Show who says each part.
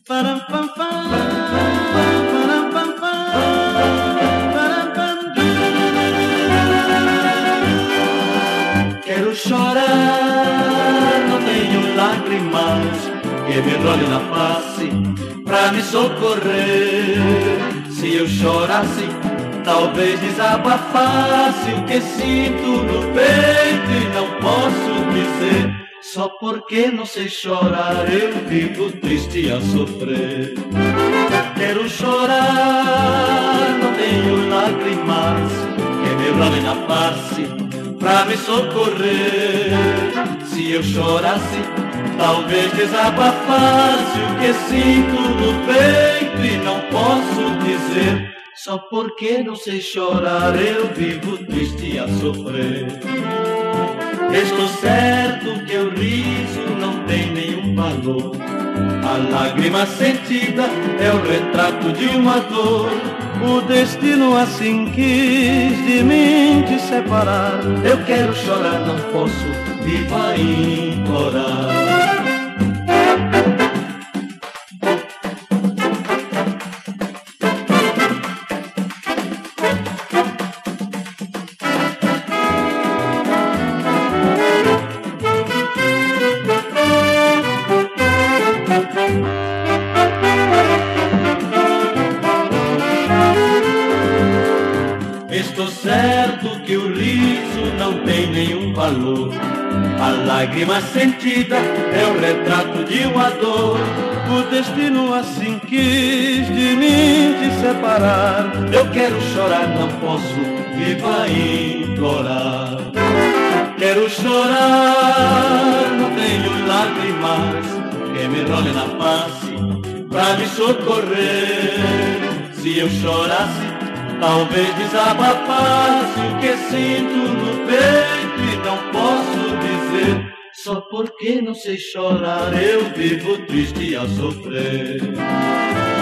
Speaker 1: Param, pam, pam, param, pam, pam, param, pam. Quero chorar, não tenho lágrimas que me enrolem na face pra me socorrer. Se eu chorasse, talvez desabafasse o que sinto no peito e não posso dizer. Só porque não sei chorar, eu vivo triste a sofrer. Quero chorar, não tenho lágrimas que me rolem na face pra me socorrer. Se eu chorasse, talvez desabafasse o que sinto no peito e não posso dizer. Só porque não sei chorar, eu vivo triste a sofrer. Estou certo que o riso não tem nenhum valor. A lágrima sentida é o retrato de uma dor. O destino assim quis de mim te separar. Eu quero chorar, não posso, viva implorar. Estou certo que o riso não tem nenhum valor. A lágrima sentida é o retrato de uma dor. O destino assim quis de mim te separar. Eu quero chorar, não posso, viva implorar. Quero chorar, não tenho lágrimas que me rolem na face pra me socorrer. Se eu chorasse, talvez desabafasse o que sinto no peito e não posso dizer. Só porque não sei chorar, eu vivo triste a sofrer.